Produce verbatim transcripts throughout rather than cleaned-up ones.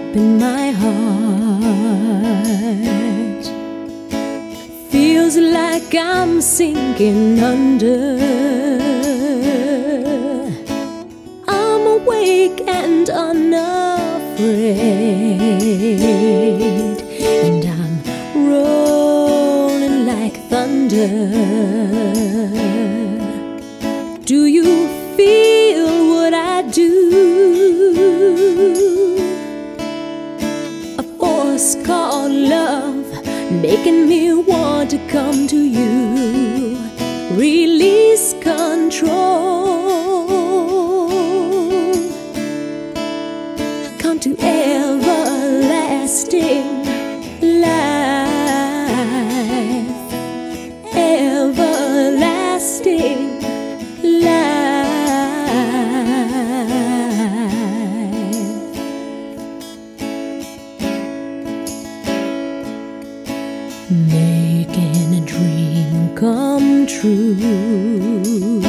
in my heart. Feels like I'm sinking under. I'm awake and unafraid, and I'm rolling like thunder. Do you feel what I do? A force called love, making me want to come to you. Release control. Come to everlasting life. Everlasting making a dream come true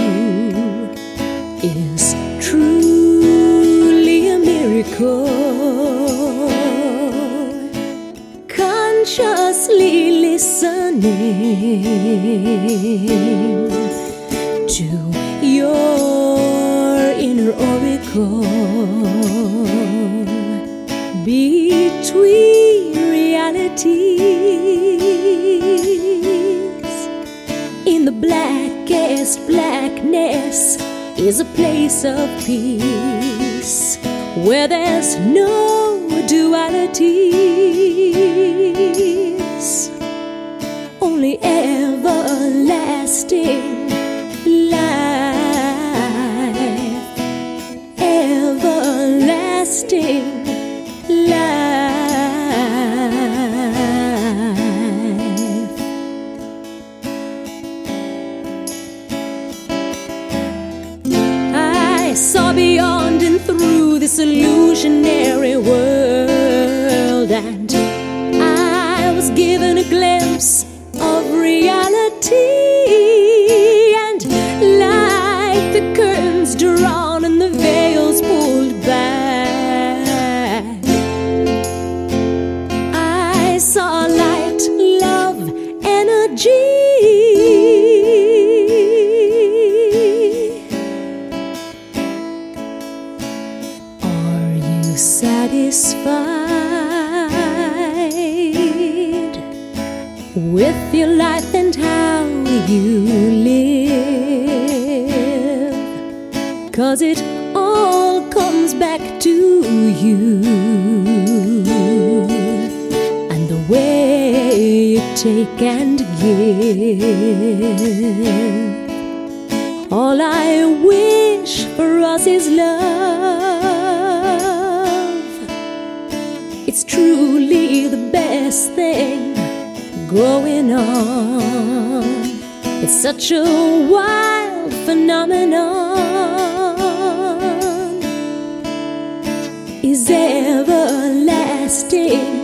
is truly a miracle. Consciously listening to your inner oracle between realities. In the blackest blackness is a place of peace, where there's no dualities, only everlasting life. Everlasting life. I saw beyond and through this illusionary world, and I was given a glimpse of reality. And like the curtains drawn and the veils pulled back, I saw light, love, energy. Satisfied with your life and how you live? 'Cause it all comes back to you, and the way you take and give. All I wish for us is love. It's truly the best thing going on. It's such a wild phenomenon. Is everlasting